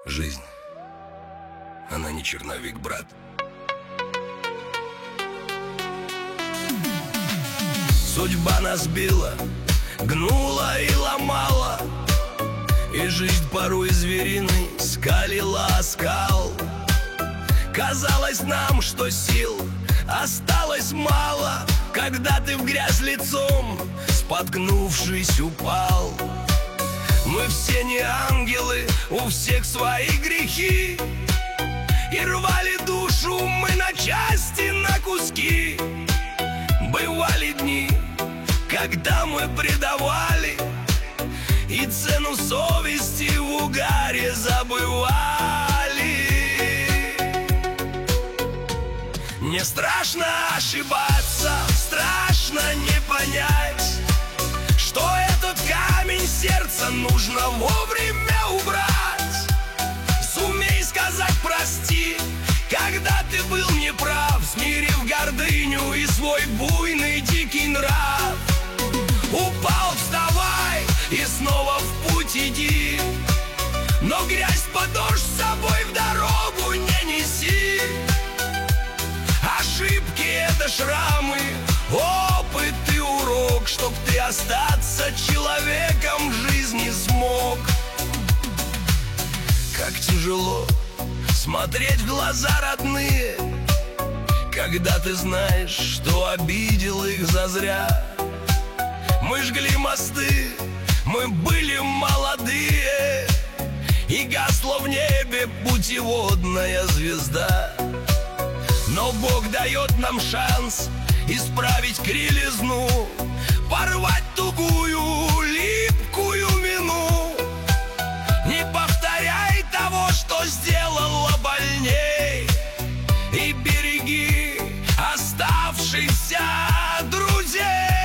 Жизнь, она не черновик, брат. Судьба нас била, гнула и ломала, и жизнь порой звериной скалила оскал. Казалось нам, что сил осталось мало, когда ты в грязь лицом, споткнувшись, упал. Мы все не ангелы, у всех свои грехи, и рвали душу мы на части, на куски. Бывали дни, когда мы предавали, и цену совести в угаре забывали. Не страшно ошибаться, страшно не понять, что этот камень сердца нужно вовремя убрать. Сумей сказать прости, когда ты был неправ, смирив гордыню и свой буйный дикий нрав. Упал, вставай и снова в путь иди, но грязь под дождь с собой в дорогу не неси. Ошибки — это шрамы, опыт и урок, чтоб ты остаться человеком в жизни смог. Как тяжело смотреть в глаза родные, когда ты знаешь, что обидел их зазря. Мы жгли мосты, мы были молодые, и гасла в небе путеводная звезда. Но Бог дает нам шанс исправить кривизну, порвать тугую, липкую вину. Не повторяй того, что сделало больней, и береги оставшихся друзей.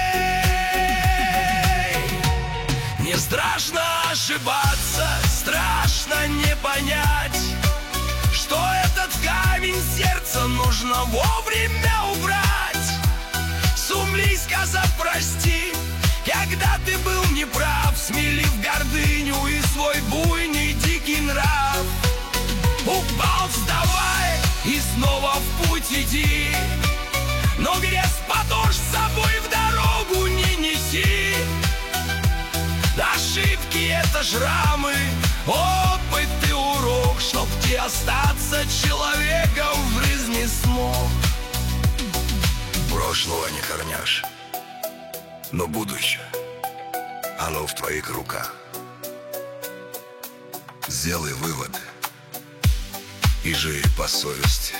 Не страшно ошибаться, страшно не понять, что этот камень сердца нужно вовремя убрать. Сумей сказать прости, когда ты был неправ, смирив гордыню и свой буйный дикий нрав. Упал, вставай и снова в путь иди, но грязь под дождь с собой в дорогу не неси. Ошибки — это шрамы, опыт и урок, чтоб ты остаться человеком в жизни смог. Прошлого не корняшь, но будущее, оно в твоих руках. Сделай выводы и живи по совести.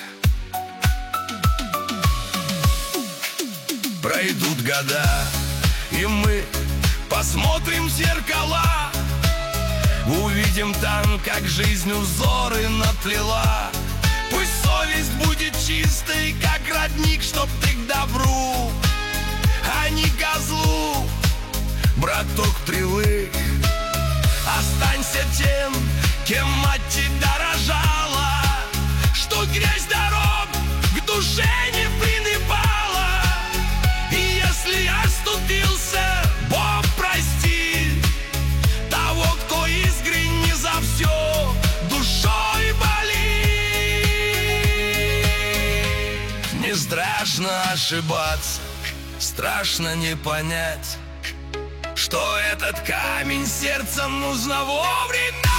Пройдут года, и мы посмотрим в зеркала, увидим там, как жизнь узоры наплела. Пусть совесть будет чистой, как родник, чтоб ты к добру, а не козлу, браток, привык. Останься тем, кем мать тебя рожала, что грязь дорог к душе не прилипала. И если оступился, Бог прости того, кто искренне за все душой болит. Не страшно ошибаться, страшно не понять, что этот камень сердца нужно вовремя